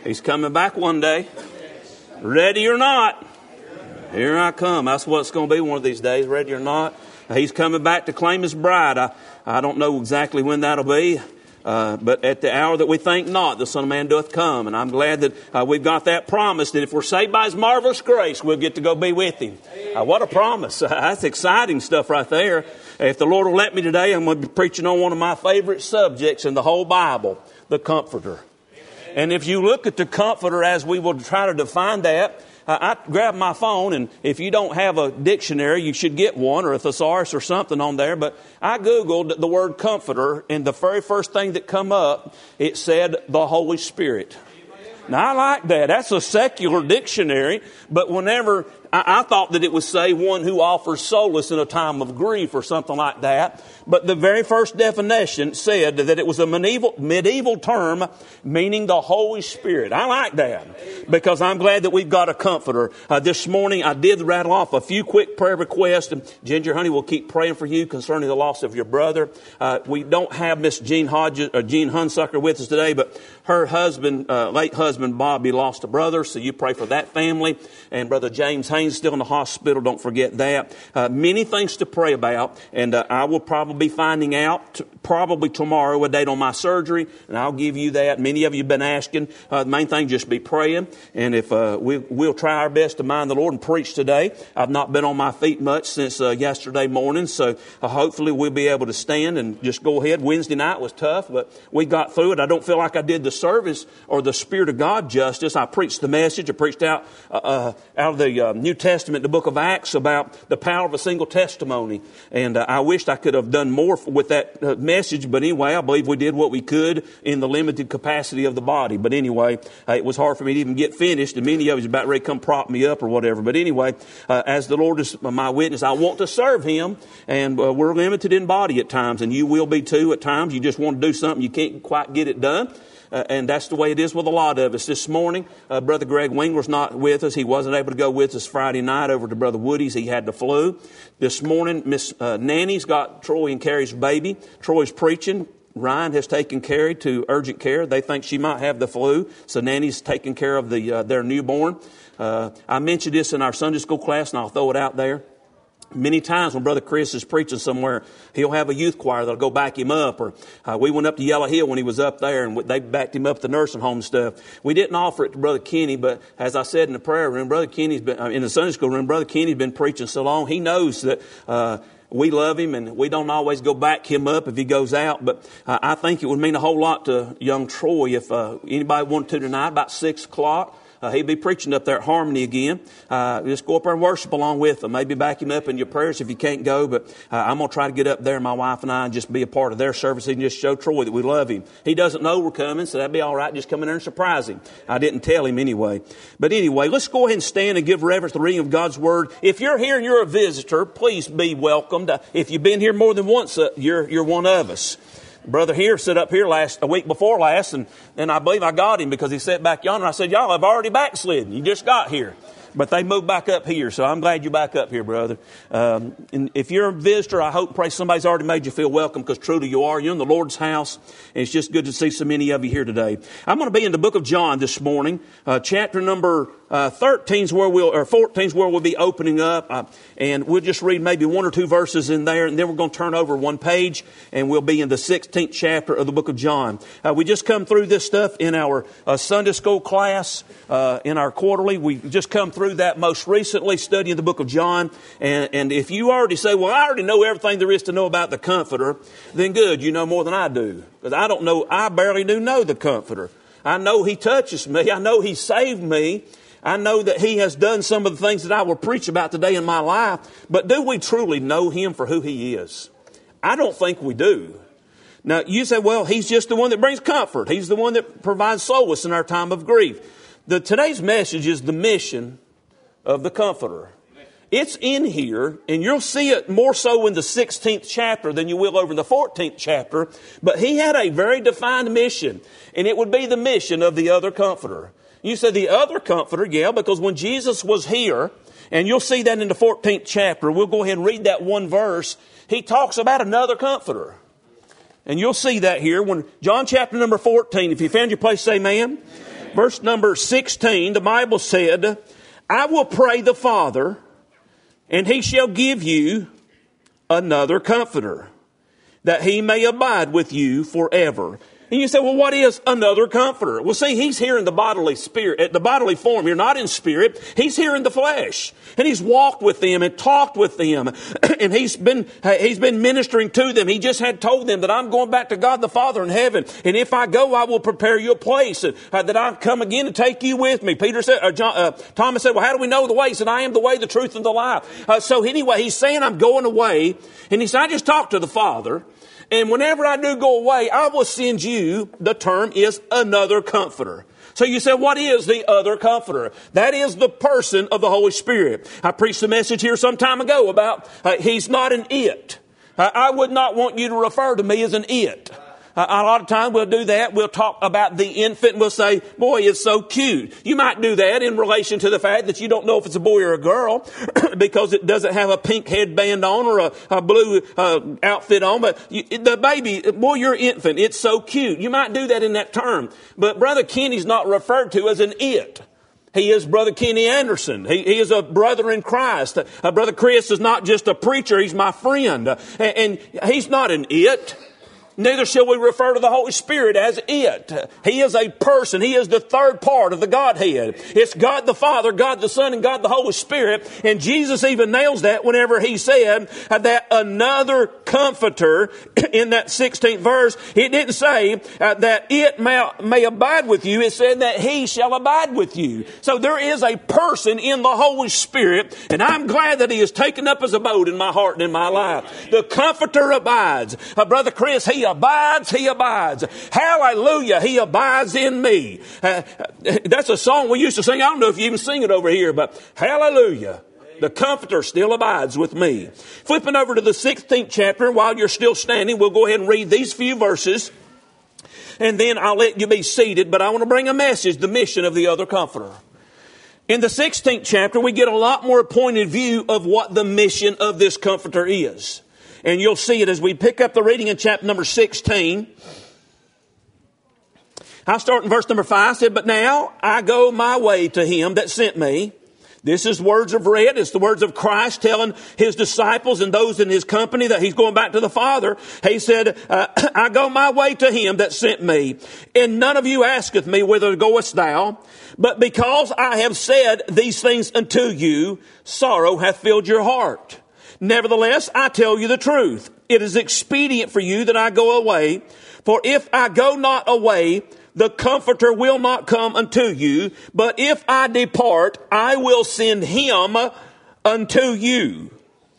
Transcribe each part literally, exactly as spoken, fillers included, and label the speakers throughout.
Speaker 1: He's coming back one day. Ready or not, here I come. That's what it's going to be one of these days, ready or not. He's coming back to claim his bride. I, I don't know exactly when that'll be. Uh, but at the hour that we think not, the Son of Man doth come. And I'm glad that uh, we've got that promise that if we're saved by His marvelous grace, we'll get to go be with Him. Uh, what a promise. Uh, that's exciting stuff right there. If the Lord will let me today, I'm going to be preaching on one of my favorite subjects in the whole Bible, the Comforter. And if you look at the Comforter as we will try to define that, I grabbed my phone, and if you don't have a dictionary, you should get one or a thesaurus or something on there. But I Googled the word comforter, and the very first thing that come up, it said the Holy Spirit. Now, I like that. That's a secular dictionary, but whenever I, I thought that it would say one who offers solace in a time of grief or something like that. But the very first definition said that it was a medieval, medieval term meaning the Holy Spirit. I like that because I'm glad that we've got a comforter. Uh, this morning I did rattle off a few quick prayer requests. And Ginger, honey, we'll keep praying for you concerning the loss of your brother. Uh, we don't have Miss Jean Hodges or Jean Hunsucker with us today, but her husband, uh, late husband Bobby, lost a brother. So you pray for that family. And Brother James Haynes still in the hospital. Don't forget that. Uh, many things to pray about, and uh, I will probably be finding out t- probably tomorrow a date on my surgery, and I'll give you that. Many of you have been asking. Uh, the main thing, just be praying, and if uh, we, we'll try our best to mind the Lord and preach today. I've not been on my feet much since uh, yesterday morning, so uh, hopefully we'll be able to stand and just go ahead. Wednesday night was tough, but we got through it. I don't feel like I did the service or the Spirit of God justice. I preached the message. I preached out uh, uh, out of the uh, New Testament, the book of Acts, about the power of a single testimony, and uh, I wished I could have done more with that uh, message, but anyway, I believe we did what we could in the limited capacity of the body. But anyway, uh, it was hard for me to even get finished, and many of you about ready to come prop me up or whatever. But anyway, uh, as the Lord is my witness, I want to serve Him, and uh, we're limited in body at times, and you will be too at times. You just want to do something, you can't quite get it done. Uh, and that's the way it is with a lot of us. This morning, uh, Brother Greg Wingler's not with us. He wasn't able to go with us Friday night over to Brother Woody's. He had the flu. This morning, Miss uh, Nanny's got Troy and Carrie's baby. Troy's preaching. Ryan has taken Carrie to urgent care. They think she might have the flu, so Nanny's taking care of the uh, their newborn. Uh, I mentioned this in our Sunday school class, and I'll throw it out there. Many times when Brother Chris is preaching somewhere, he'll have a youth choir that'll go back him up. Or uh, we went up to Yellow Hill when he was up there, and they backed him up at the nursing home and stuff. We didn't offer it to Brother Kenny, but as I said in the prayer room, Brother Kenny's been uh, in the Sunday school room. Brother Kenny's been preaching so long, he knows that uh, we love him, and we don't always go back him up if he goes out. But uh, I think it would mean a whole lot to young Troy if uh, anybody wanted to tonight about six o'clock. Uh, he'll be preaching up there at Harmony again. Uh, just go up there and worship along with him. Maybe back him up in your prayers if you can't go. But uh, I'm going to try to get up there, my wife and I, and just be a part of their service and just show Troy that we love him. He doesn't know we're coming, so that'd be all right. Just come in there and surprise him. I didn't tell him anyway. But anyway, let's go ahead and stand and give reverence to the reading of God's Word. If you're here and you're a visitor, please be welcomed. Uh, if you've been here more than once, uh, you're, you're one of us. Brother here sat up here last a week before last, and then I believe I got him because he sat back yonder. I said, y'all have already backslidden. You just got here. But they moved back up here, so I'm glad you're back up here, brother. Um, and if you're a visitor, I hope and pray somebody's already made you feel welcome, because truly you are. You're in the Lord's house, and it's just good to see so many of you here today. I'm going to be in the book of John this morning, uh, chapter number uh, thirteen is where we'll, or fourteen is where we'll be opening up, uh, and we'll just read maybe one or two verses in there, and then we're going to turn over one page, and we'll be in the sixteenth chapter of the book of John. Uh, we just come through this stuff in our uh, Sunday school class, uh, in our quarterly. We just come through that most recently, studying the book of John. And, and if you already say, well, I already know everything there is to know about the Comforter, then good, you know more than I do. Because I don't know, I barely do know the Comforter. I know He touches me. I know He saved me. I know that He has done some of the things that I will preach about today in my life. But do we truly know Him for who He is? I don't think we do. Now, you say, well, He's just the one that brings comfort. He's the one that provides solace in our time of grief. The, today's message is the mission of the Comforter. It's in here, and you'll see it more so in the sixteenth chapter than you will over in the fourteenth chapter. But He had a very defined mission, and it would be the mission of the other Comforter. You say the other Comforter, yeah, because when Jesus was here, and you'll see that in the fourteenth chapter, we'll go ahead and read that one verse. He talks about another Comforter. And you'll see that here when John chapter number fourteen, if you found your place, say amen. Amen. Verse number sixteen, the Bible said, I will pray the Father, and he shall give you another comforter, that he may abide with you forever. And you say, well, what is another comforter? Well, see, he's here in the bodily spirit, the bodily form. You're not in spirit. He's here in the flesh. And he's walked with them and talked with them. And he's been, he's been ministering to them. He just had told them that I'm going back to God the Father in heaven. And if I go, I will prepare you a place, uh, that I'll come again to take you with me. Peter said, uh, John, uh, Thomas said, well, how do we know the way? He said, I am the way, the truth, and the life. Uh, so anyway, he's saying I'm going away. And he said, I just talked to the Father. And whenever I do go away, I will send you, the term is another comforter. So you say, what is the other comforter? That is the person of the Holy Spirit. I preached a message here some time ago about uh, he's not an it. Uh, I would not want you to refer to me as an it. Uh, a lot of times we'll do that. We'll talk about the infant and we'll say, boy, it's so cute. You might do that in relation to the fact that you don't know if it's a boy or a girl because it doesn't have a pink headband on or a, a blue uh, outfit on. But you, the baby, boy, your infant, it's so cute. You might do that in that term. But Brother Kenny's not referred to as an it. He is Brother Kenny Anderson. He, he is a brother in Christ. Uh, Brother Chris is not just a preacher. He's my friend. Uh, and, and he's not an it. Neither shall we refer to the Holy Spirit as it. He is a person. He is the third part of the Godhead. It's God the Father, God the Son, and God the Holy Spirit. And Jesus even nails that whenever he said that another comforter in that sixteenth verse. It didn't say uh, that it may, may abide with you. It said that he shall abide with you. So there is a person in the Holy Spirit, and I'm glad that he has taken up his abode in my heart and in my life. The comforter abides. Uh, Brother Chris, he abides, he abides. Hallelujah, he abides in me. Uh, that's a song we used to sing. I don't know if you even sing it over here, but hallelujah. The Comforter still abides with me. Flipping over to the sixteenth chapter, while you're still standing, we'll go ahead and read these few verses. And then I'll let you be seated, but I want to bring a message, the mission of the other Comforter. In the sixteenth chapter, we get a lot more pointed view of what the mission of this Comforter is. And you'll see it as we pick up the reading in chapter number sixteen. I'll start in verse number five. I said, but now I go my way to him that sent me. This is words of read. It's the words of Christ telling his disciples and those in his company that he's going back to the Father. He said, uh, I go my way to him that sent me. And none of you asketh me, whither goest thou? But because I have said these things unto you, sorrow hath filled your heart. Nevertheless, I tell you the truth. It is expedient for you that I go away. For if I go not away, the Comforter will not come unto you. But if I depart, I will send him unto you.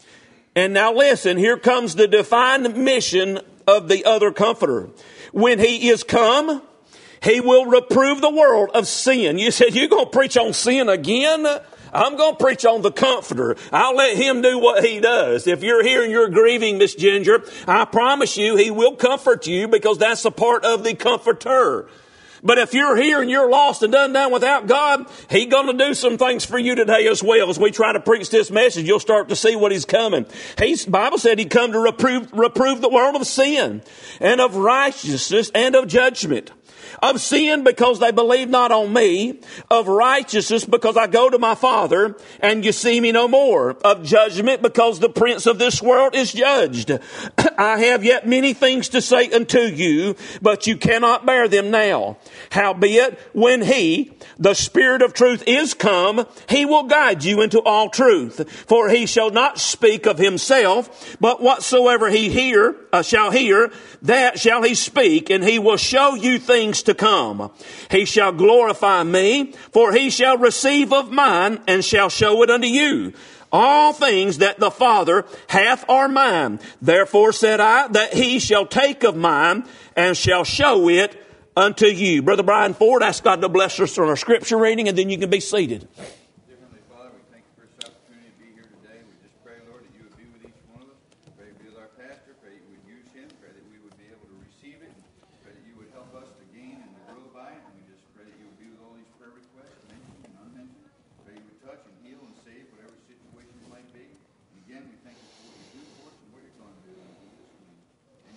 Speaker 1: And now listen, here comes the defined mission of the other Comforter. When he is come, he will reprove the world of sin. You said, you're going to preach on sin again? I'm going to preach on the Comforter. I'll let him do what he does. If you're here and you're grieving, Miss Ginger, I promise you he will comfort you because that's a part of the Comforter. But if you're here and you're lost and done down without God, he's going to do some things for you today as well. As we try to preach this message, you'll start to see what he's coming. He's, the Bible said he'd come to reprove, reprove the world of sin and of righteousness and of judgment. Of sin because they believe not on me. Of righteousness because I go to my Father and you see me no more. Of judgment because the prince of this world is judged. I have yet many things to say unto you, but you cannot bear them now. Howbeit, when he, the Spirit of truth, is come, he will guide you into all truth. For he shall not speak of himself, but whatsoever he hear, uh, shall hear, that shall he speak, and he will show you things to come. He shall glorify me, for he shall receive of mine, and shall show it unto you. All things that the Father hath are mine. Therefore said I, that he shall take of mine, and shall show it unto you. Brother Brian Ford, ask God to bless us on our scripture reading, and then you can be seated.
Speaker 2: Heavenly Father, we thank you for this opportunity to be here today. We just pray, Lord, that you would be with each one of us. Pray be with our pastor. Pray that you would use him. Pray that we would be able to receive it. Pray that you would help us to gain and to grow by it. And we just pray that you would be with all these prayer requests, mentioned and unmentioned. Pray you would touch and heal and save whatever situation it might be. And again, we thank you for what you do for us and what you're going to do.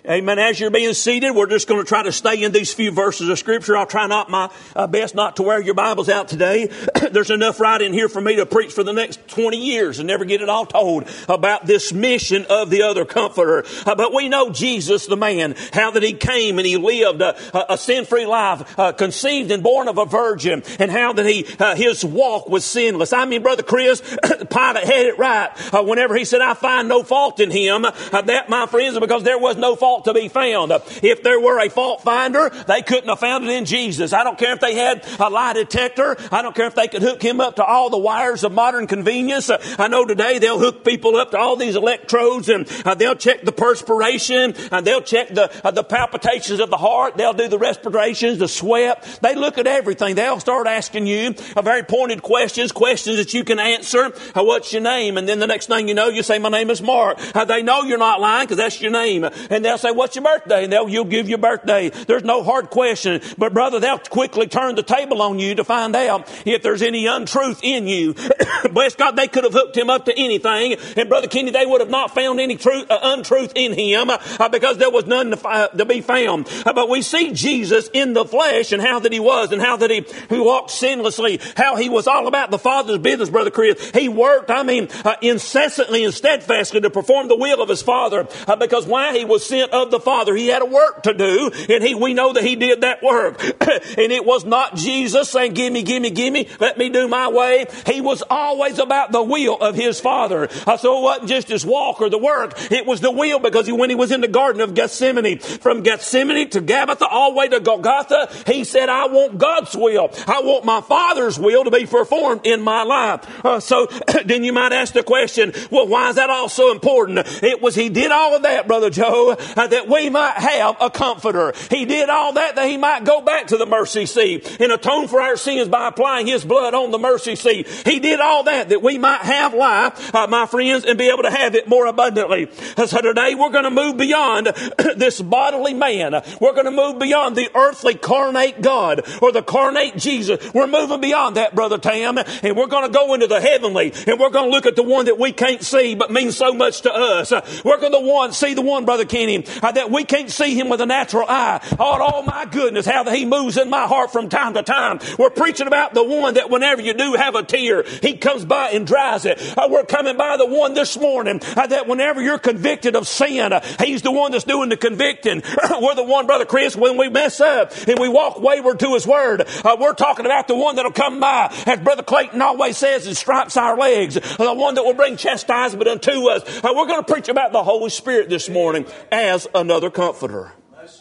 Speaker 1: Amen. As you're being seated, we're just going to try to stay in these few verses of Scripture. I'll try not my uh, best not to wear your Bibles out today. There's enough right in here for me to preach for the next twenty years and never get it all told about this mission of the other Comforter. Uh, but we know Jesus, the man, how that he came and he lived a, a sin-free life, uh, conceived and born of a virgin, and how that he uh, his walk was sinless. I mean, Brother Chris, Pilate had it right uh, whenever he said, "I find no fault in him." Uh, that, my friends, is because there was no fault to be found. If there were a fault finder, they couldn't have found it in Jesus. I don't care if they had a lie detector. I don't care if they could hook him up to all the wires of modern convenience. I know today they'll hook people up to all these electrodes, and uh, they'll check the perspiration, and they'll check the uh, the palpitations of the heart. They'll do the respirations, the sweat. They look at everything. They'll start asking you uh, very pointed questions, questions that you can answer. Uh, what's your name? And then the next thing you know, you say, "My name is Mark." Uh, they know you're not lying because that's your name. And they'll say, "What's your birthday?" And they'll, you'll give your birthday. There's no hard question. But brother, they'll quickly turn the table on you to find out if there's any untruth in you. Bless God, they could have hooked him up to anything. And Brother Kenny, they would have not found any truth, uh, untruth in him uh, because there was none to, uh, to be found. Uh, but we see Jesus in the flesh and how that he was and how that he who walked sinlessly, how he was all about the Father's business, Brother Chris. He worked, I mean, uh, incessantly and steadfastly to perform the will of his Father uh, because why? He was sent of the Father. He had a work to do, and he we know that he did that work. And it was not Jesus saying, "Gimme, gimme, gimme, let me do my way." He was always about the will of his Father. Uh, so it wasn't just his walk or the work. It was the will, because he, when he was in the Garden of Gethsemane, from Gethsemane to Gabbatha, all the way to Golgotha, he said, "I want God's will. I want my Father's will to be performed in my life." Uh, so then you might ask the question, well, why is that all so important? It was, he did all of that, Brother Joe, uh, that we might have a comforter. He did all that that he might go back to the mercy seat and atone for our sins by applying his blood on the mercy seat. He did all that that we might have life, uh, my friends, and be able to have it more abundantly. So today we're going to move beyond this bodily man. We're going to move beyond the earthly carnate God or the carnate Jesus. We're moving beyond that, Brother Tam, and we're going to go into the heavenly, and we're going to look at the one that we can't see but means so much to us. Uh, we're going to one, see the one, Brother Kenny, uh, that we can't see him with a natural eye. Oh, oh my goodness, how he moves in my heart from time to time. We're preaching about the one that whenever you do have a tear, he comes by and dries it. Uh, we're coming by the one this morning uh, that whenever you're convicted of sin, uh, he's the one that's doing the convicting. We're the one, Brother Chris, when we mess up and we walk wayward to his word, uh, we're talking about the one that'll come by, as Brother Clayton always says, and stripes our legs, uh, the one that will bring chastisement unto us. Uh, we're going to preach about the Holy Spirit this morning as another comforter.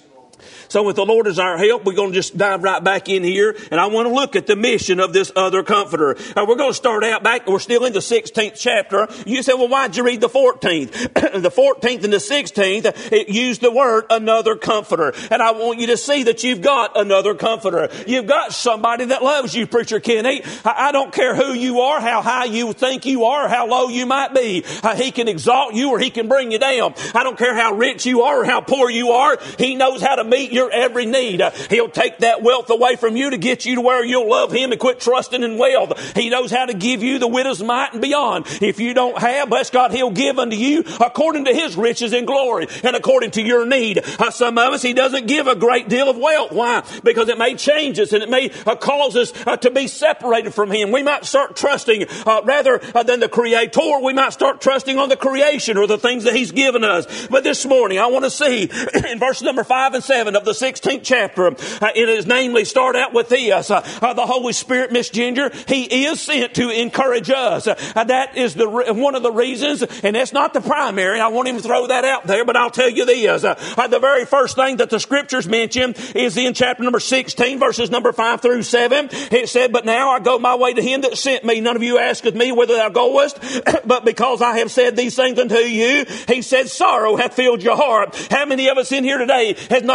Speaker 1: So with the Lord as our help, we're going to just dive right back in here, and I want to look at the mission of this other comforter. Uh, we're going to start out back, we're still in the sixteenth chapter. You say, well, why'd you read the fourteenth? The fourteenth and the sixteenth, it used the word another comforter. And I want you to see that you've got another comforter. You've got somebody that loves you, Preacher Kenny. I, I don't care who you are, how high you think you are, how low you might be. Uh, he can exalt you or he can bring you down. I don't care how rich you are or how poor you are. He knows how to meet your every need. Uh, he'll take that wealth away from you to get you to where you'll love him and quit trusting in wealth. He knows how to give you the widow's mite and beyond. If you don't have, bless God, he'll give unto you according to his riches and glory and according to your need. Uh, some of us, he doesn't give a great deal of wealth. Why? Because it may change us and it may uh, cause us uh, to be separated from him. We might start trusting uh, rather uh, than the Creator. We might start trusting on the creation or the things that he's given us. But this morning, I want to see in verse number five and seven of the sixteenth chapter, uh, it is namely start out with this. Uh, uh, the Holy Spirit, Miss Ginger, he is sent to encourage us. Uh, that is the re- one of the reasons, and that's not the primary. I won't even throw that out there, but I'll tell you this. Uh, uh, the very first thing that the scriptures mention is in chapter number sixteen, verses number five through seven. It said, "But now I go my way to him that sent me. None of you asketh me whither thou goest, but because I have said these things unto you, he said, sorrow hath filled your heart." How many of us in here today has not had some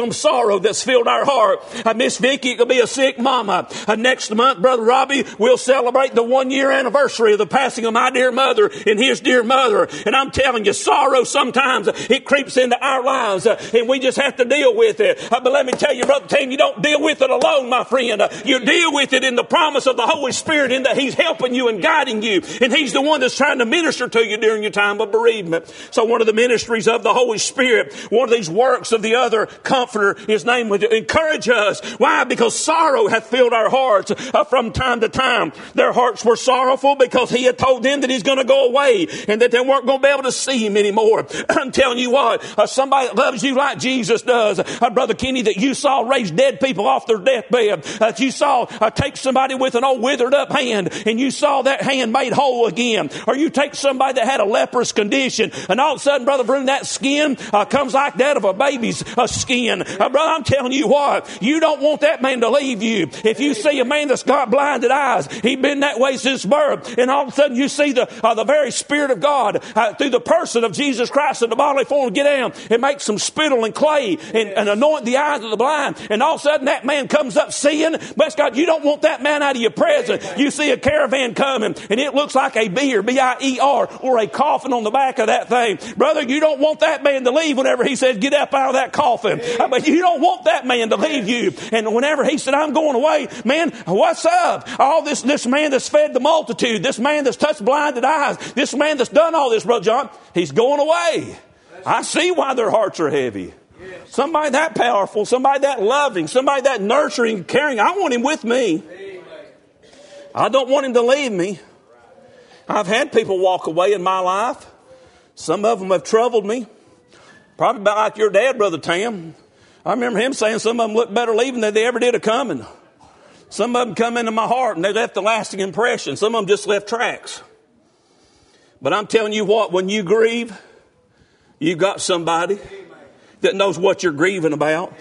Speaker 1: some sorrow that's filled our heart. Uh, Miss Vicky could be a sick mama. Uh, next month, Brother Robbie, we'll celebrate the one year anniversary of the passing of my dear mother and his dear mother. And I'm telling you, sorrow sometimes uh, it creeps into our lives uh, and we just have to deal with it. Uh, but let me tell you, Brother Tim, you don't deal with it alone, my friend. Uh, you deal with it in the promise of the Holy Spirit, in that He's helping you and guiding you. And He's the one that's trying to minister to you during your time of bereavement. So one of the ministries of the Holy Spirit, one of these works of the other Comforter, His name would encourage us. Why? Because sorrow hath filled our hearts uh, from time to time. Their hearts were sorrowful because He had told them that He's going to go away and that they weren't going to be able to see Him anymore. I'm telling you what, uh, somebody that loves you like Jesus does, uh, Brother Kenny, that you saw raise dead people off their deathbed, uh, that you saw uh, take somebody with an old withered up hand and you saw that hand made whole again. Or you take somebody that had a leprous condition and all of a sudden, Brother Vroom, that skin uh, comes like that of a baby's uh, skin. Uh, brother, I'm telling you what, you don't want that man to leave you. If you see a man that's got blinded eyes, he's been that way since birth, and all of a sudden you see the uh, the very Spirit of God uh, through the person of Jesus Christ in the bodily form get down and make some spittle and clay and, and anoint the eyes of the blind, and all of a sudden that man comes up seeing. Bless God, you don't want that man out of your presence. You see a caravan coming and it looks like a beer, B I E R, or a coffin on the back of that thing. Brother, you don't want that man to leave whenever he says, get up out of that coffin. I mean, you don't want that man to leave you. And whenever he said, I'm going away, man, what's up? All this, this man that's fed the multitude, this man that's touched blinded eyes, this man that's done all this, Brother John, he's going away. I see why their hearts are heavy. Somebody that powerful, somebody that loving, somebody that nurturing, caring. I want him with me. I don't want him to leave me. I've had people walk away in my life. Some of them have troubled me. Probably about like your dad, Brother Tam. I remember him saying some of them looked better leaving than they ever did a coming. Some of them come into my heart and they left a lasting impression. Some of them just left tracks. But I'm telling you what, when you grieve, you got somebody that knows what you're grieving about.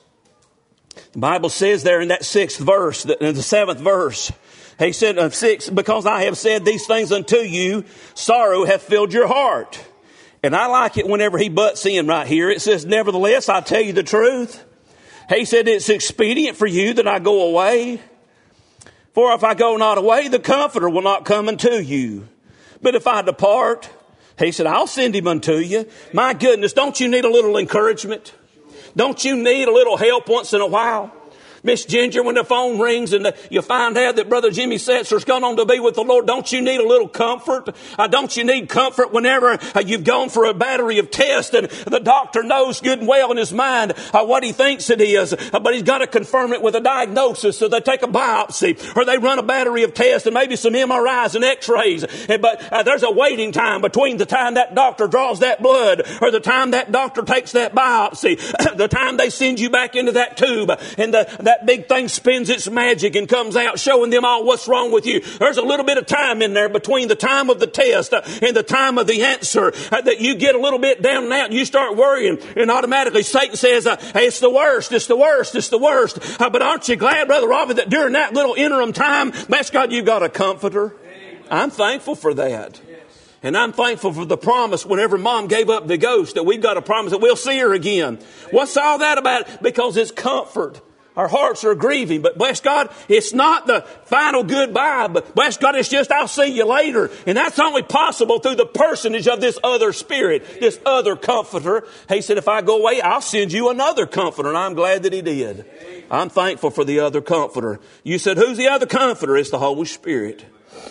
Speaker 1: The Bible says there in that sixth verse, in the seventh verse, He said, uh, six, because I have said these things unto you, sorrow hath filled your heart. And I like it whenever he butts in right here. It says, nevertheless, I tell you the truth. He said, it's expedient for you that I go away. For if I go not away, the Comforter will not come unto you. But if I depart, he said, I'll send him unto you. My goodness, don't you need a little encouragement? Don't you need a little help once in a while? Miss Ginger, when the phone rings and the, you find out that Brother Jimmy Setzer's gone on to be with the Lord, don't you need a little comfort? Uh, don't you need comfort whenever uh, you've gone for a battery of tests and the doctor knows good and well in his mind uh, what he thinks it is, uh, but he's got to confirm it with a diagnosis, so they take a biopsy or they run a battery of tests and maybe some M R Is and X-rays. And, but uh, there's a waiting time between the time that doctor draws that blood or the time that doctor takes that biopsy, the time they send you back into that tube and the that big thing spins its magic and comes out showing them all what's wrong with you. There's a little bit of time in there between the time of the test uh, and the time of the answer uh, that you get a little bit down and out and you start worrying, and automatically Satan says, uh, hey, it's the worst, it's the worst, it's the worst. Uh, but aren't you glad, Brother Robbie, that during that little interim time, bless God, you've got a comforter? I'm thankful for that. And I'm thankful for the promise whenever Mom gave up the ghost that we've got a promise that we'll see her again. What's all that about? Because it's comfort. Our hearts are grieving, but bless God, it's not the final goodbye, but bless God, it's just I'll see you later. And that's only possible through the personage of this other Spirit, this other Comforter. He said, if I go away, I'll send you another Comforter. And I'm glad that he did. I'm thankful for the other Comforter. You said, who's the other Comforter? It's the Holy Spirit.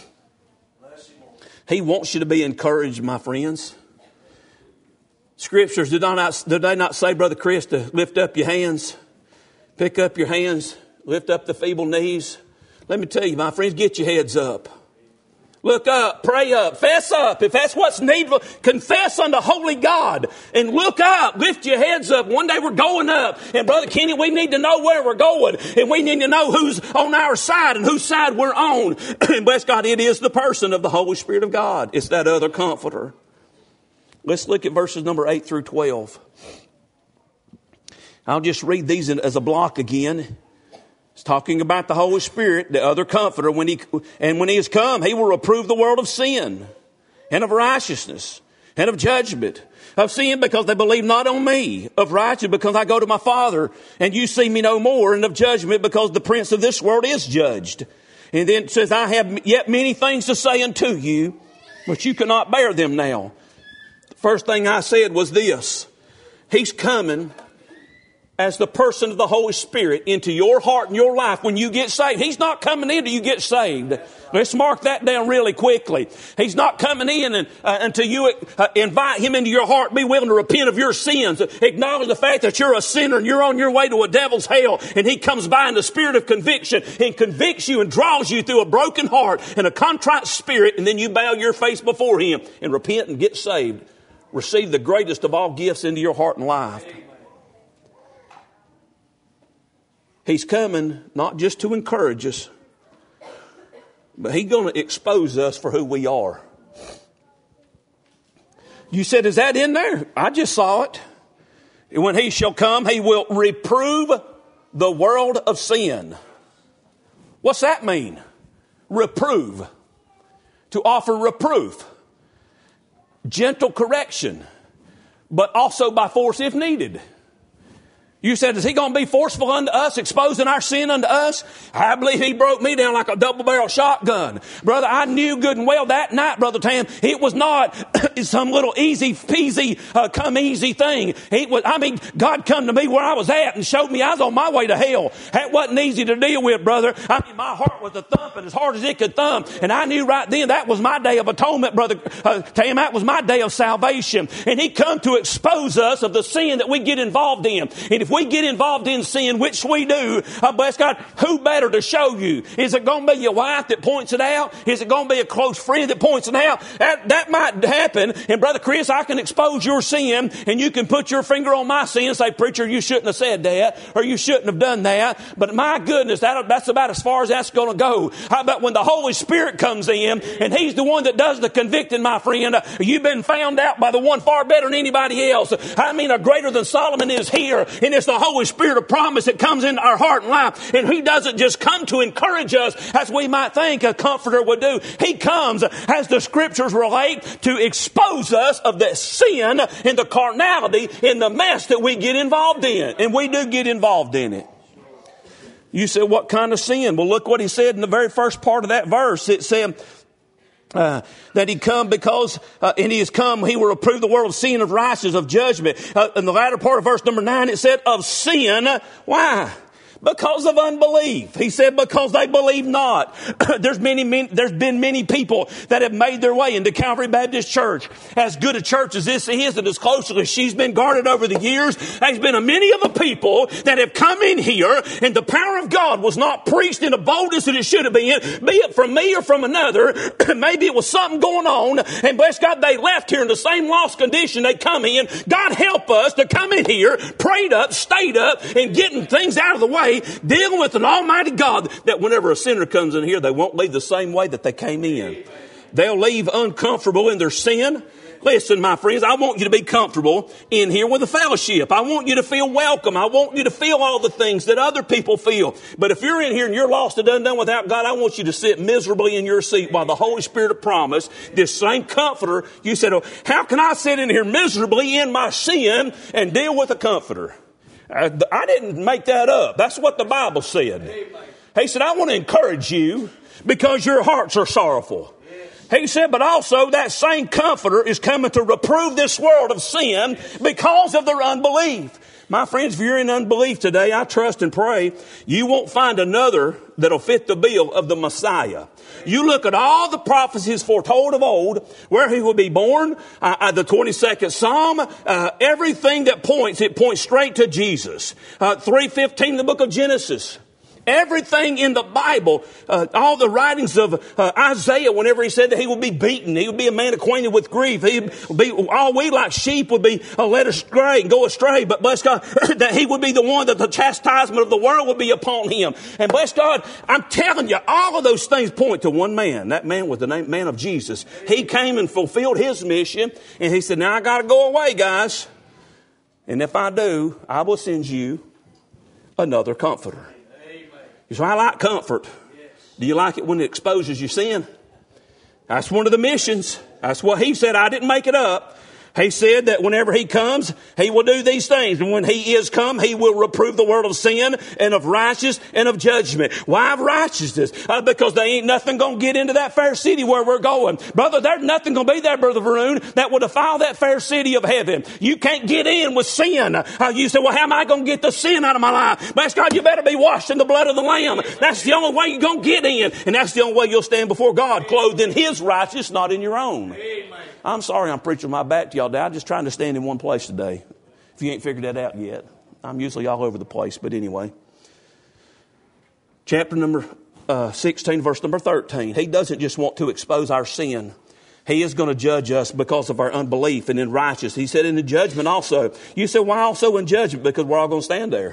Speaker 1: He wants you to be encouraged, my friends. Scriptures, did, not, did they not say, Brother Chris, to lift up your hands? Pick up your hands, lift up the feeble knees. Let me tell you, my friends, get your heads up. Look up, pray up, fess up. If that's what's needful, confess unto holy God and look up, lift your heads up. One day we're going up. And Brother Kenny, we need to know where we're going. And we need to know who's on our side and whose side we're on. And bless God, it is the person of the Holy Spirit of God. It's that other Comforter. Let's look at verses number eight through twelve. I'll just read these as a block again. It's talking about the Holy Spirit, the other Comforter. When he, and when he has come, he will reprove the world of sin and of righteousness and of judgment, of sin because they believe not on me, of righteousness because I go to my Father and you see me no more, and of judgment because the prince of this world is judged. And then it says, I have yet many things to say unto you, but you cannot bear them now. The first thing I said was this: He's coming as the person of the Holy Spirit into your heart and your life when you get saved. He's not coming in until you get saved. Let's mark that down really quickly. He's not coming in and, uh, until you uh, invite Him into your heart, be willing to repent of your sins, acknowledge the fact that you're a sinner and you're on your way to a devil's hell, and He comes by in the spirit of conviction and convicts you and draws you through a broken heart and a contrite spirit, and then you bow your face before Him and repent and get saved. Receive the greatest of all gifts into your heart and life. He's coming not just to encourage us, but He's going to expose us for who we are. You said, is that in there? I just saw it. When He shall come, He will reprove the world of sin. What's that mean? Reprove. To offer reproof. Gentle correction. But also by force if needed. You said, is He going to be forceful unto us, exposing our sin unto us? I believe He broke me down like a double-barrel shotgun. Brother, I knew good and well that night, Brother Tam, it was not some little easy-peasy, uh, come-easy thing. It was, I mean, God come to me where I was at and showed me I was on my way to hell. That wasn't easy to deal with, brother. I mean, my heart was a thumping as hard as it could thump. And I knew right then that was my day of atonement, Brother uh, Tam. That was my day of salvation. And He come to expose us of the sin that we get involved in. And if we get involved in sin, which we do, uh, bless God, who better to show you? Is it going to be your wife that points it out? Is it going to be a close friend that points it out? That, that might happen. And Brother Chris, I can expose your sin, and you can put your finger on my sin and say, preacher, you shouldn't have said that, or you shouldn't have done that. But my goodness, that, that's about as far as that's going to go. How about when the Holy Spirit comes in, and He's the one that does the convicting, my friend? Uh, you've been found out by the one far better than anybody else. I mean, a greater than Solomon is here, and it's the Holy Spirit of promise that comes into our heart and life. And He doesn't just come to encourage us as we might think a comforter would do. He comes, as the scriptures relate, to expose us of the sin and the carnality and the mess that we get involved in. And we do get involved in it. You said, what kind of sin? Well, look what He said in the very first part of that verse. It said, Uh, that He come because, uh, and He has come, He will reprove the world of sin, of righteousness, of judgment. Uh, in the latter part of verse number nine, it said of sin. Why? Because of unbelief. He said because they believe not. there's many, many, there's been many people that have made their way into Calvary Baptist Church. As good a church as this is, and as closely as she's been guarded over the years, there's been a many of the people that have come in here, and the power of God was not preached in the boldness that it should have been, be it from me or from another. Maybe it was something going on, and bless God, they left here in the same lost condition they come in. God help us to come in here, prayed up, stayed up, and getting things out of the way, dealing with an almighty God, that whenever a sinner comes in here, they won't leave the same way that they came in. They'll leave uncomfortable in their sin. Listen, my friends, I want you to be comfortable in here with the fellowship. I want you to feel welcome. I want you to feel all the things that other people feel. But if you're in here and you're lost and undone without God, I want you to sit miserably in your seat while the Holy Spirit of promise, this same comforter, you said, oh, how can I sit in here miserably in my sin and deal with a comforter? I didn't make that up. That's what the Bible said. He said, I want to encourage you because your hearts are sorrowful. He said, but also that same comforter is coming to reprove this world of sin because of their unbelief. My friends, if you're in unbelief today, I trust and pray you won't find another that'll fit the bill of the Messiah. You look at all the prophecies foretold of old, where He will be born, uh, uh, the twenty-second Psalm, uh, everything that points, it points straight to Jesus. Uh, three fifteen, the book of Genesis. Everything in the Bible, uh, all the writings of uh, Isaiah, whenever he said that he would be beaten, he would be a man acquainted with grief. He would be, all we like sheep would be uh, led astray and go astray. But bless God, that he would be the one that the chastisement of the world would be upon him. And bless God, I'm telling you, all of those things point to one man. That man was the name, man of Jesus. He came and fulfilled His mission. And He said, now I got to go away, guys. And if I do, I will send you another comforter. So I like comfort. Yes. Do you like it when it exposes your sin? That's one of the missions. That's what He said. I didn't make it up. He said that whenever he comes, he will do these things. And when he is come, he will reprove the world of sin and of righteousness and of judgment. Why of righteousness? Uh, because there ain't nothing going to get into that fair city where we're going. Brother, there's nothing going to be there, Brother Varun, that will defile that fair city of heaven. You can't get in with sin. Uh, you say, well, how am I going to get the sin out of my life? Bless God, you better be washed in the blood of the Lamb. That's the only way you're going to get in. And that's the only way you'll stand before God, clothed in his righteousness, not in your own. Amen. I'm sorry I'm preaching my back to y'all today. I'm just trying to stand in one place today. If you ain't figured that out yet. I'm usually all over the place, but anyway. Chapter number uh, sixteen, verse number thirteen. He doesn't just want to expose our sin. He is going to judge us because of our unbelief and in righteousness. He said in the judgment also. You say, why also in judgment? Because we're all going to stand there.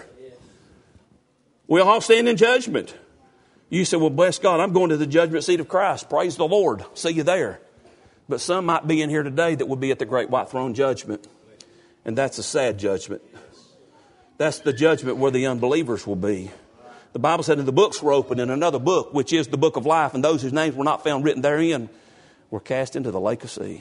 Speaker 1: We'll all stand in judgment. You say, well, bless God, I'm going to the judgment seat of Christ. Praise the Lord. See you there. But some might be in here today that will be at the great white throne judgment. And that's a sad judgment. That's the judgment where the unbelievers will be. The Bible said that the books were opened in another book, which is the book of life. And those whose names were not found written therein were cast into the lake of sea.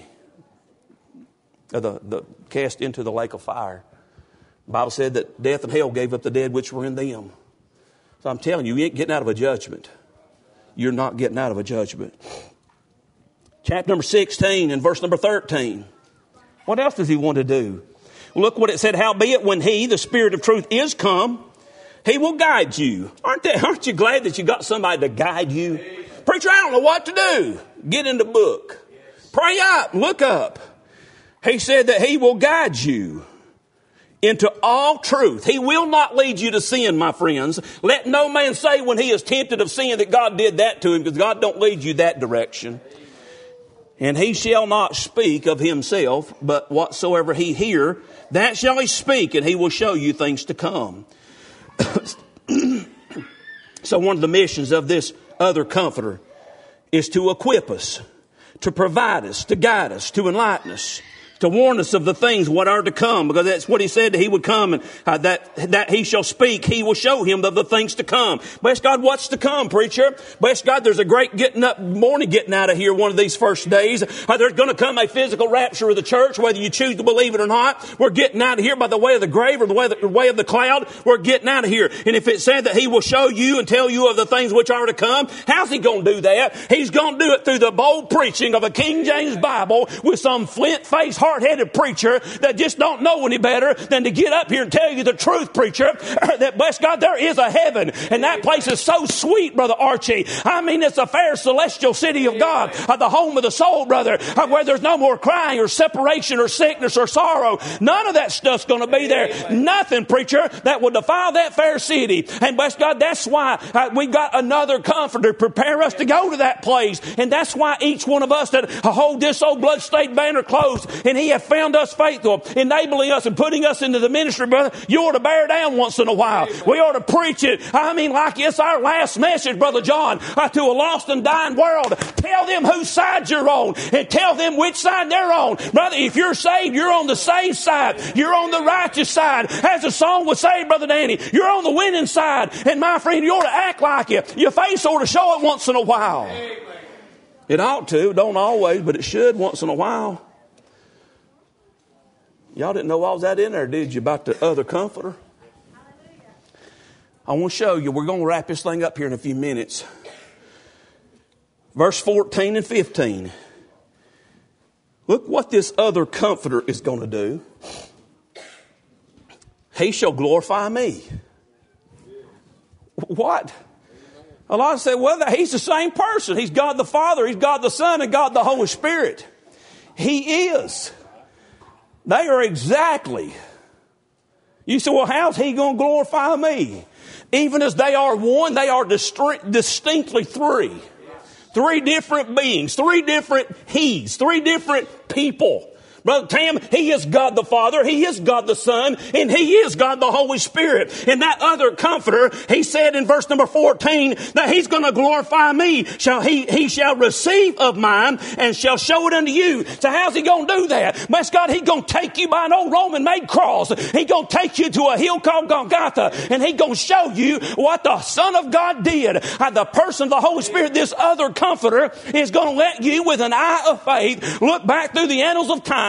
Speaker 1: Or the, the, cast into the lake of fire. The Bible said that death and hell gave up the dead which were in them. So I'm telling you, you ain't getting out of a judgment. You're not getting out of a judgment. Chapter number sixteen and verse number thirteen. What else does he want to do? Look what it said. Howbeit when he, the Spirit of truth, is come, he will guide you. Aren't they, aren't you glad that you got somebody to guide you? Preacher, I don't know what to do. Get in the book. Pray up. Look up. He said that he will guide you into all truth. He will not lead you to sin, my friends. Let no man say when he is tempted of sin that God did that to him, because God don't lead you that direction. And he shall not speak of himself, but whatsoever he hear, that shall he speak, and he will show you things to come. So one of the missions of this other comforter is to equip us, to provide us, to guide us, to enlighten us, to warn us of the things what are to come, because that's what he said, that he would come and uh, that that he shall speak. He will show him of the things to come. Bless God, what's to come, preacher? Bless God, there's a great getting up morning, getting out of here one of these first days. Uh, there's going to come a physical rapture of the church, whether you choose to believe it or not. We're getting out of here by the way of the grave or the way of the, way of the cloud. We're getting out of here. And if it said that he will show you and tell you of the things which are to come, how's he going to do that? He's going to do it through the bold preaching of a King James Bible with some flint-faced, hard-headed preacher that just don't know any better than to get up here and tell you the truth, preacher, that bless God, there is a heaven, and that place is so sweet, Brother Archie. I mean, it's a fair celestial city of God, uh, the home of the soul, brother, uh, where there's no more crying or separation or sickness or sorrow. None of that stuff's going to be there. Nothing, preacher, that will defile that fair city. And bless God, that's why uh, we got another comforter to prepare us to go to that place. And that's why each one of us that hold this old blood-stained banner close, and he have found us faithful, enabling us and putting us into the ministry, brother, you ought to bear down once in a while. We ought to preach it. I mean, like it's our last message, Brother John, uh, to a lost and dying world. Tell them whose side you're on and tell them which side they're on. Brother, if you're saved, you're on the saved side. You're on the righteous side. As the song would say, Brother Danny, you're on the winning side. And my friend, you ought to act like it. Your face ought to show it once in a while. It ought to. Don't always, but it should once in a while. Y'all didn't know all that in there, did you, about the other comforter? I want to show you. We're going to wrap this thing up here in a few minutes. Verse fourteen and fifteen. Look what this other comforter is going to do. He shall glorify me. What? A lot say, well, he's the same person. He's God the Father, he's God the Son, and God the Holy Spirit. He is. They are exactly. You say, well, how's he going to glorify me? Even as they are one, they are distinctly three. Three different beings, three different he's, three different people. Brother Tam, he is God the Father, he is God the Son, and he is God the Holy Spirit. And that other comforter, he said in verse number fourteen, that he's going to glorify me. Shall he, he shall receive of mine and shall show it unto you. So how's he going to do that? Bless God, he's going to take you by an old Roman-made cross. He's going to take you to a hill called Golgotha, and he's going to show you what the Son of God did. And the person of the Holy Spirit, this other comforter, is going to let you with an eye of faith look back through the annals of time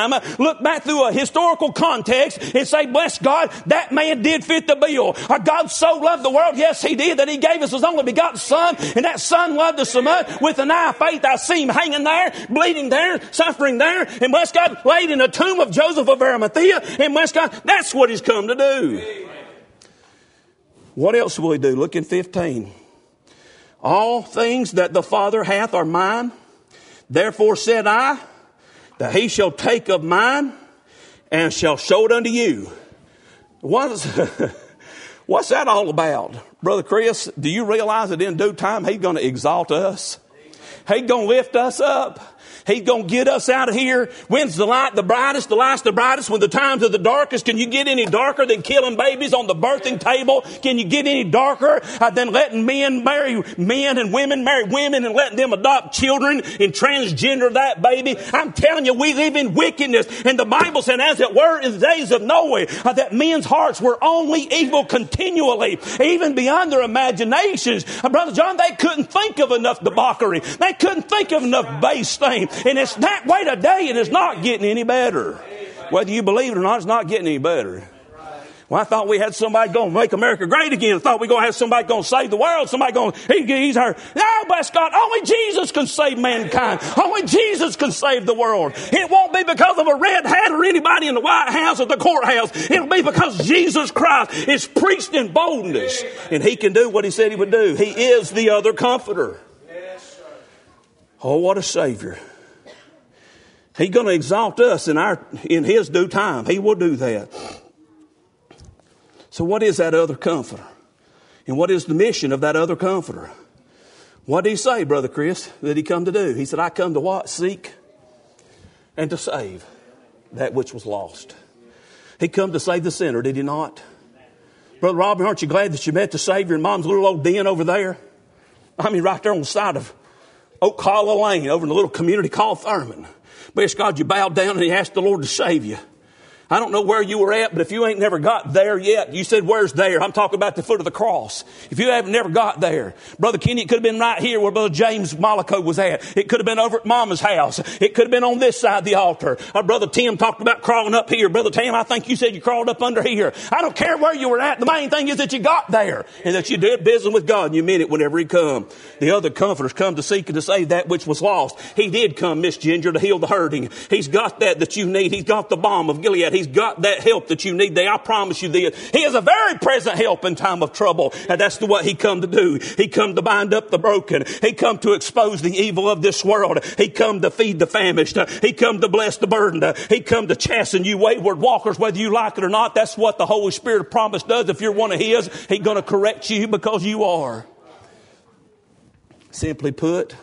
Speaker 1: time, look back through a historical context and say, bless God, that man did fit the bill. Our God so loved the world, yes, He did, that He gave us His only begotten Son, and that Son loved us so much. With an eye of faith, I see Him hanging there, bleeding there, suffering there, and bless God, laid in a tomb of Joseph of Arimathea, and bless God, that's what He's come to do. What else will He do? Look in fifteen. All things that the Father hath are mine. Therefore said I, that He shall take of mine and shall show it unto you. What is, what's that all about? Brother Chris, do you realize that in due time He's going to exalt us? He's going to lift us up. He's going to get us out of here. When's the light the brightest? The light's the brightest when the times are the darkest. Can you get any darker than killing babies on the birthing table? Can you get any darker uh, than letting men marry men and women marry women and letting them adopt children and transgender that baby? I'm telling you, we live in wickedness. And the Bible said, as it were in the days of Noah, uh, that men's hearts were only evil continually, even beyond their imaginations. Uh, Brother John, they couldn't think of enough debauchery. They couldn't think of enough base things. And it's that way today, and it's not getting any better. Whether you believe it or not, it's not getting any better. Well, I thought we had somebody going to make America great again. I thought we were going to have somebody going to save the world. Somebody going to, he, he's her. No, bless God, only Jesus can save mankind. Only Jesus can save the world. It won't be because of a red hat or anybody in the White House or the courthouse. It'll be because Jesus Christ is preached in boldness. And He can do what He said He would do. He is the other comforter. Oh, what a Savior. He's going to exalt us in our in His due time. He will do that. So what is that other comforter? And what is the mission of that other comforter? What did He say, Brother Chris, that He come to do? He said, I come to what? Seek and to save that which was lost. He come to save the sinner, did He not? Brother Robin, aren't you glad that you met the Savior in Mom's little old den over there? I mean, right there on the side of Oak Hollow Lane over in the little community called Thurman. Bless God, you bowed down and you asked the Lord to save you. I don't know where you were at, but if you ain't never got there yet, you said, where's there? I'm talking about the foot of the cross. If you haven't never got there, Brother Kenny, it could have been right here where Brother James Mollico was at. It could have been over at Mama's house. It could have been on this side of the altar. Our Brother Tim talked about crawling up here. Brother Tim, I think you said you crawled up under here. I don't care where you were at. The main thing is that you got there and that you did business with God and you meant it whenever He come. The other comforters come to seek and to save that which was lost. He did come, Miss Ginger, to heal the hurting. He's got that that you need. He's got the balm of Gilead. He's got that help that you need there. I promise you this. He is a very present help in time of trouble. And that's what He come to do. He come to bind up the broken. He come to expose the evil of this world. He come to feed the famished. He come to bless the burdened. He come to chasten you wayward walkers, whether you like it or not. That's what the Holy Spirit of promise does. If you're one of His, He's going to correct you because you are. Simply put,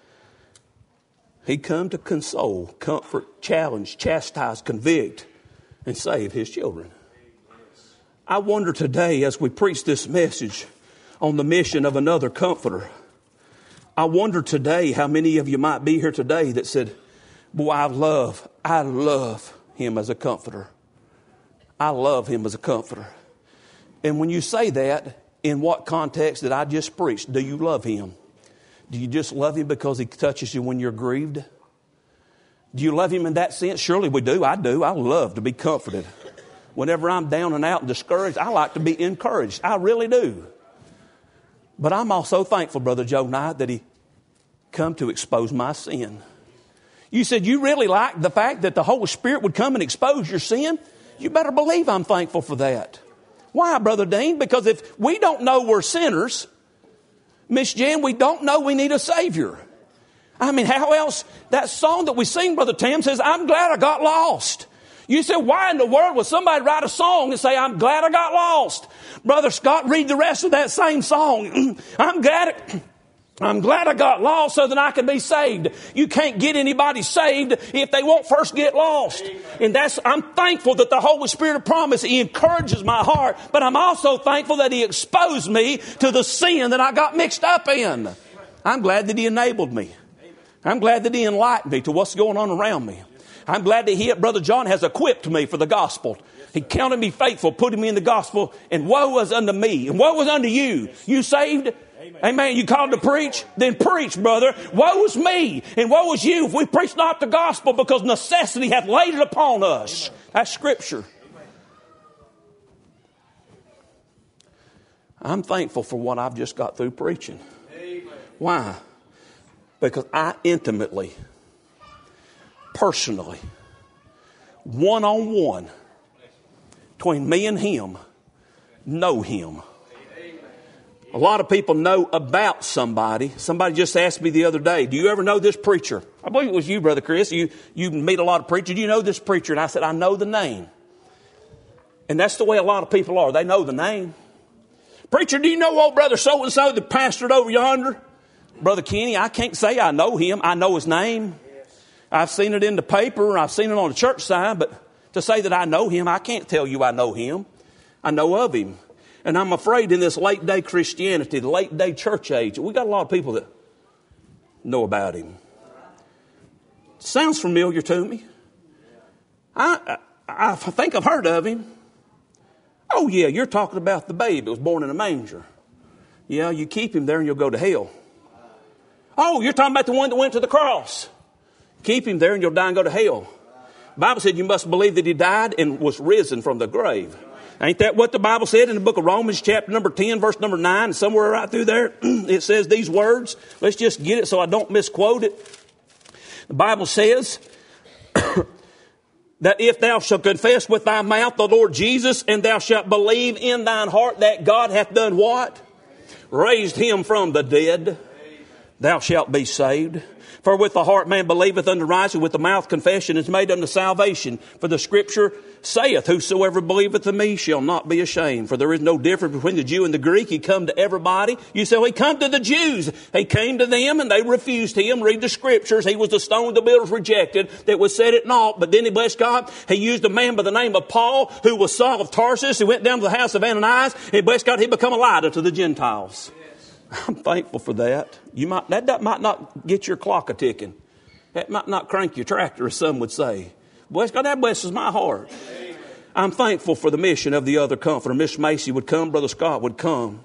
Speaker 1: He come to console, comfort, challenge, chastise, convict, and save His children. I wonder today, as we preach this message on the mission of another comforter, I wonder today how many of you might be here today that said, boy, I love, I love Him as a comforter. I love Him as a comforter. And when you say that, in what context did I just preach? Do you love Him? Do you just love Him because He touches you when you're grieved? Do you love Him in that sense? Surely we do. I do. I love to be comforted. Whenever I'm down and out and discouraged, I like to be encouraged. I really do. But I'm also thankful, Brother Joe Knight, that He come to expose my sin. You said you really like the fact that the Holy Spirit would come and expose your sin? You better believe I'm thankful for that. Why, Brother Dean? Because if we don't know we're sinners, Miss Jan, we don't know we need a Savior. I mean, how else? That song that we sing, Brother Tim, says, I'm glad I got lost. You said, why in the world would somebody write a song and say, I'm glad I got lost? Brother Scott, read the rest of that same song. I'm glad it, I'm glad I got lost so that I can be saved. You can't get anybody saved if they won't first get lost. And that's, I'm thankful that the Holy Spirit of promise, He encourages my heart, but I'm also thankful that He exposed me to the sin that I got mixed up in. I'm glad that He enabled me. I'm glad that He enlightened me to what's going on around me. I'm glad that He, Brother John, has equipped me for the gospel. He counted me faithful, putting me in the gospel, and woe was unto me, and woe was unto you. You saved? Amen. Amen. You called to preach? Then preach, brother. Woe is me and woe is you if we preach not the gospel, because necessity hath laid it upon us. Amen. That's Scripture. Amen. I'm thankful for what I've just got through preaching. Amen. Why? Because I intimately, personally, one-on-one, between me and him, know him. A lot of people know about somebody. Somebody just asked me the other day, do you ever know this preacher? I believe it was you, Brother Chris. You, you meet a lot of preachers. Do you know this preacher? And I said, I know the name. And that's the way a lot of people are. They know the name. Preacher, do you know old brother so-and-so that pastored over yonder? Brother Kenny, I can't say I know him. I know his name. I've seen it in the paper. I've seen it on the church sign. But to say that I know him, I can't tell you I know him. I know of him. And I'm afraid in this late day Christianity, the late day church age, we got a lot of people that know about him. Sounds familiar to me. I, I, I think I've heard of him. Oh yeah, you're talking about the babe that was born in a manger. Yeah, you keep him there and you'll go to hell. Oh, you're talking about the one that went to the cross. Keep him there and you'll die and go to hell. The Bible said you must believe that he died and was risen from the grave. Ain't that what the Bible said in the book of Romans, chapter number ten, verse number nine? Somewhere right through there, it says these words. Let's just get it so I don't misquote it. The Bible says that if thou shalt confess with thy mouth the Lord Jesus, and thou shalt believe in thine heart that God hath done what? Raised him from the dead, thou shalt be saved. For with the heart man believeth unto righteousness, with the mouth confession is made unto salvation. For the Scripture saith, whosoever believeth in me shall not be ashamed. For there is no difference between the Jew and the Greek. He come to everybody. You say, well, he come to the Jews. He came to them and they refused him. Read the Scriptures. He was the stone the builders rejected that was set at naught. But then he, bless God, he used a man by the name of Paul, who was Saul of Tarsus, who went down to the house of Ananias. And bless God, he become a light unto the Gentiles. I'm thankful for that. You might that, that might not get your clock a ticking. That might not crank your tractor, as some would say. Bless God, that blesses my heart. Amen. I'm thankful for the mission of the other comforter. Miss Macy would come, Brother Scott would come.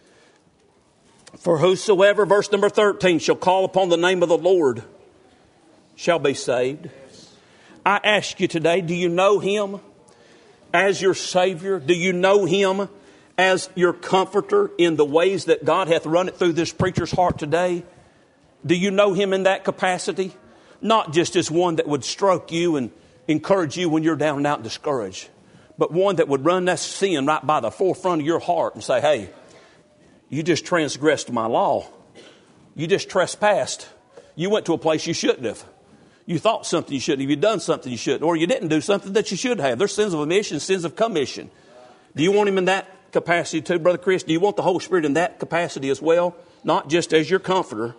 Speaker 1: For whosoever, verse number thirteen, shall call upon the name of the Lord shall be saved. I ask you today, do you know him as your Savior? Do you know him as your comforter in the ways that God hath run it through this preacher's heart today? Do you know him in that capacity? Not just as one that would stroke you and encourage you when you're down and out and discouraged, but one that would run that sin right by the forefront of your heart and say, hey, you just transgressed my law. You just trespassed. You went to a place you shouldn't have. You thought something you shouldn't have. You done something you shouldn't, or you didn't do something that you should have. There's sins of omission, sins of commission. Do you want him in that capacity too, Brother Chris? Do you want the Holy Spirit in that capacity as well? Not just as your comforter,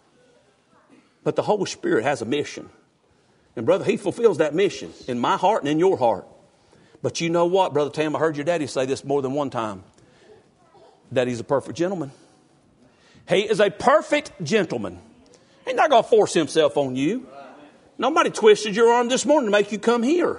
Speaker 1: but the Holy Spirit has a mission. And brother, he fulfills that mission in my heart and in your heart. But you know what, Brother Tam, I heard your daddy say this more than one time. Daddy's a perfect gentleman. He is a perfect gentleman. He's not going to force himself on you. Nobody twisted your arm this morning to make you come here.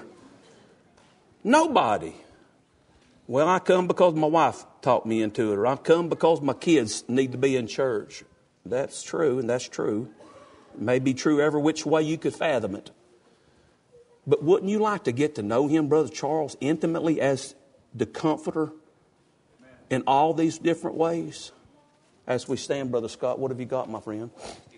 Speaker 1: Nobody. Well, I come because my wife talked me into it, or I've come because my kids need to be in church. That's true, and that's true. It may be true every which way you could fathom it. But wouldn't you like to get to know him, Brother Charles, intimately as the comforter in all these different ways? As we stand, Brother Scott, what have you got, my friend?